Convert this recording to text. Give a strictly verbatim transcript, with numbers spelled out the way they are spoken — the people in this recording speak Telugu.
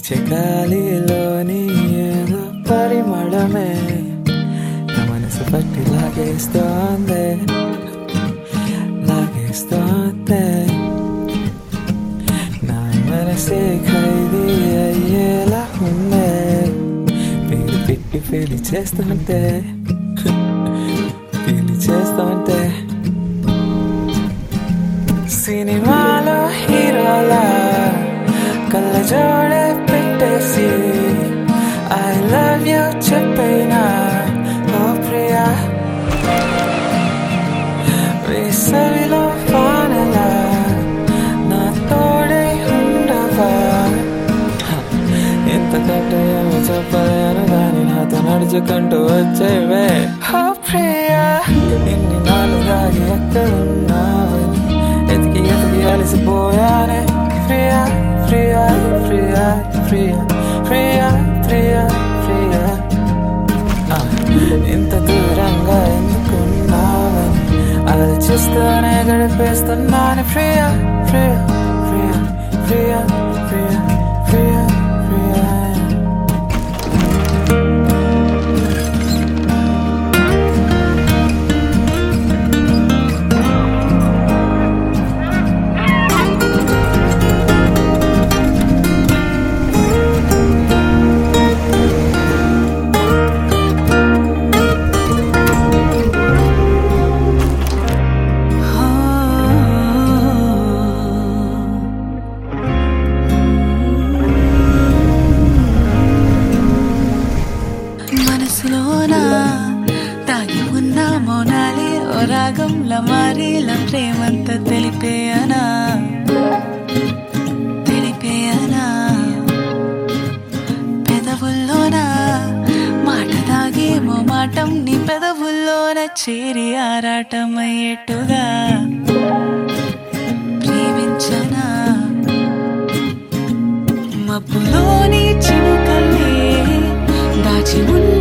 వీచే గాలిలోని ఏదో పరిమళమే నా మనసు పట్టి లాగేస్తోంది లాగేస్తోంది నా మనసే ఖైదీ అయ్యేలా ఉందే పేరు పెట్టి పెళ్లి చేస్తుంటే పెళ్లి చేస్తుంటే సినిమాలో హీరోలా కళ్ళజోడే పెట్టేసి ఐ లవ్ యూ చెప్పేనా ఓ ప్రియా వేసవిలో వానలా నా తోడే ఉండవా ఎంతకంటే ఏమో చెప్పలేను కానీ నాతో నడుచుకుంటూ వచ్చేవే ఓ ప్రియా ఇన్ని నాలుగాగి ఎక్కడున్నావని ఎతికి ఎతికి అలసిపోయానే ప్రియా ప్రియా ప్రియా ప్రియా ప్రియా ప్రియా ప్రియా ఇంత దూరంగా ఎందుకున్నావని ఆలోచిస్తూనే గడిపేస్తున్నాను ప్రియా ప్రియా ప్రియా ప్రియా ప్రియా ప్రియా ప్రియా తాగి ఉన్న మౌనాలి ఓ రాగంలా మారిలా ప్రేమంత తెలిపేయనా తెలిపేయనా పెదవుల్లోనా మాట దాగేమో మాటం నీ పెదవుల్లోన చేరి ఆరాటమయ్యేట్టుగా ప్రేమించనా మబ్బులోని చినుకల్లే దాచి ఉన్న